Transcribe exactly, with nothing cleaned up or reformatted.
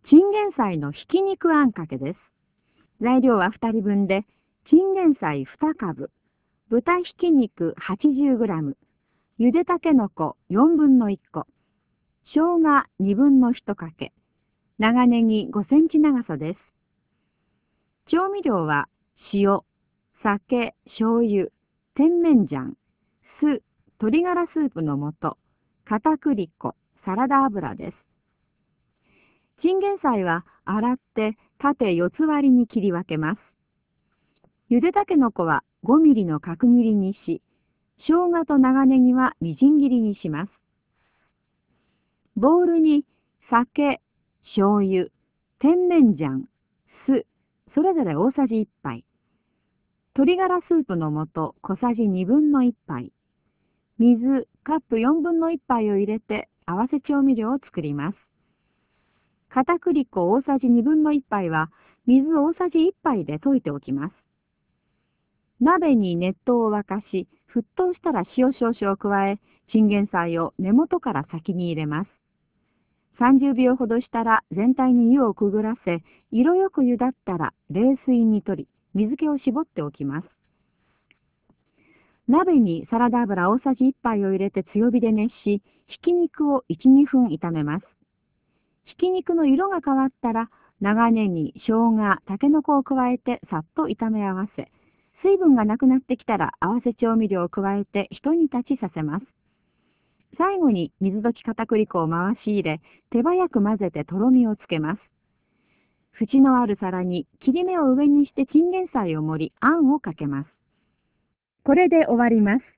チンゲン菜のひき肉あんかけです。材料はふたりぶんで、チンゲン菜にかぶ、豚ひき肉 はちじゅうグラム、ゆでたけのこよんぶんのいっこ、生姜にぶんのいちかけ、長ネギごセンチ長さです。調味料は塩、酒、醤油、甜麺醤、酢、鶏ガラスープの素、片栗粉、サラダ油です。チンゲン菜は洗って縦よつ割りに切り分けます。ゆでたけのこはごミリの角切りにし、生姜と長ネギはみじん切りにします。ボウルに酒、醤油、甜麺醤、酢、それぞれ大さじいっぱい、鶏ガラスープの素小さじにぶんのいち杯、水カップよんぶんのいち杯を入れて合わせ調味料を作ります。片栗粉大さじにぶんのいち杯は水大さじいっ杯で溶いておきます。鍋に熱湯を沸かし、沸騰したら塩少々を加え、チンゲン菜を根元から先に入れます。さんじゅうびょうほどしたら全体に湯をくぐらせ、色よく茹だったら冷水に取り、水気を絞っておきます。鍋にサラダ油大さじいっ杯を入れて強火で熱し、ひき肉をいち、にふん炒めます。ひき肉の色が変わったら、長ネギ、生姜、タケノコを加えてさっと炒め合わせ、水分がなくなってきたら合わせ調味料を加えて一煮立ちさせます。最後に水溶き片栗粉を回し入れ、手早く混ぜてとろみをつけます。縁のある皿に切り目を上にしてチンゲン菜を盛り、あんをかけます。これで終わります。